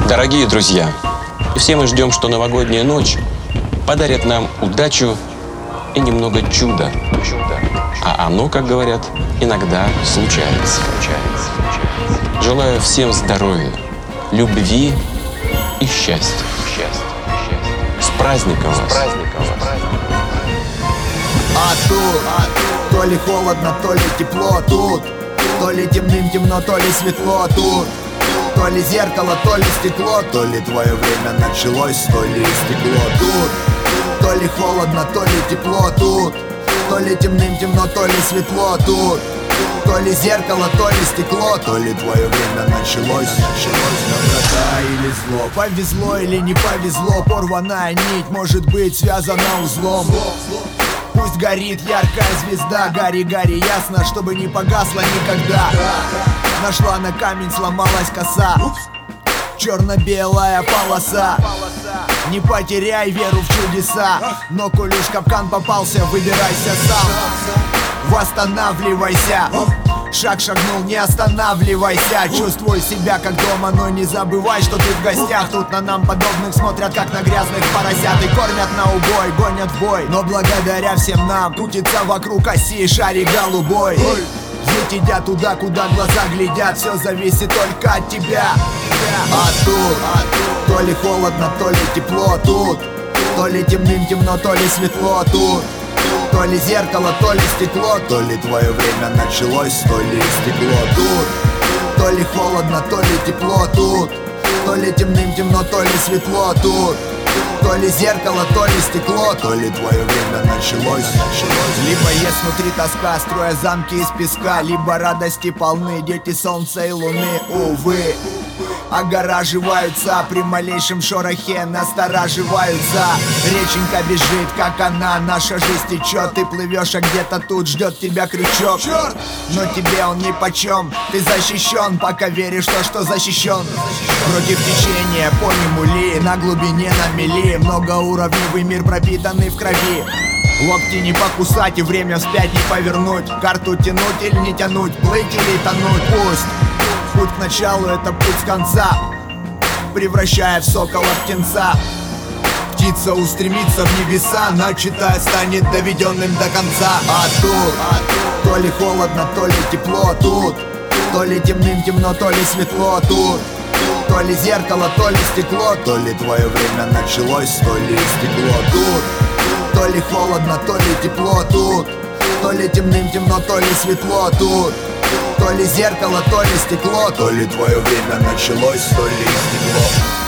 Дорогие друзья, все мы ждем, что новогодняя ночь подарит нам удачу и немного чуда. А оно, как говорят, иногда случается. Желаю всем здоровья, любви и счастья. С праздником вас! А тут то ли холодно, то ли тепло тут, то ли темным-темно, то ли светло тут, то ли зеркало, то ли стекло, то ли твое время началось, то ли стекло тут, то ли холодно, то ли тепло тут, то ли темным-темно, то ли светло тут, то ли зеркало, то ли стекло, то ли твое время началось. Доброта или зло, повезло или не повезло, порванная нить может быть связана узлом. Пусть горит яркая звезда, гори, гори ясно, чтобы не погасла никогда. Нашла на камень, сломалась коса, черно-белая полоса. Не потеряй веру в чудеса, но коль уж капкан попался, выбирайся сам. Восстанавливайся, шаг шагнул, не останавливайся. Чувствуй себя как дома, но не забывай, что ты в гостях. Тут на нам подобных смотрят, как на грязных поросят, и кормят на убой, гонят в бой. Но благодаря всем нам крутится вокруг оси шарик голубой. Ведь идя туда, куда глаза глядят, все зависит только от тебя. А тут то ли холодно, то ли тепло тут, то ли темным-темно, то ли светло тут, то ли зеркало, то ли стекло, то ли твое время началось, то ли стекло тут, то ли холодно, то ли тепло тут, то ли темным-темно, то ли светло тут, то ли зеркало, то ли стекло, то ли твое время началось. Либо есть внутри тоска, строя замки из песка, либо радости полны дети солнца и луны, увы. Огораживаются при малейшем шорохе, настораживаются. Реченька бежит, как она, наша жизнь течет. Ты плывешь, а где-то тут ждет тебя крючок. Но тебе он нипочем, ты защищен, пока веришь в то, что защищен. Против течения по нему ли, на глубине, на мели. Многоуровневый мир, пропитанный в крови. Локти не покусать и время вспять не повернуть. Карту тянуть или не тянуть, плыть или тонуть. Пусть путь к началу — это путь с конца, превращая в сокола птенца. Птица устремится в небеса, начатая станет доведенным до конца. А тут то ли холодно, то ли тепло тут, то ли темным-темно, то ли светло тут, то ли зеркало, то ли стекло, то ли твое время началось, то ли стекло тут, то ли холодно, то ли тепло тут, то ли темным-темно, то ли светло тут, то ли зеркало, то ли стекло, то ли твое время началось, то ли стекло.